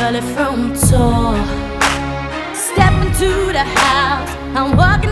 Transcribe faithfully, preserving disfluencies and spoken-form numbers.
early from tour. Step into the house, I'm walking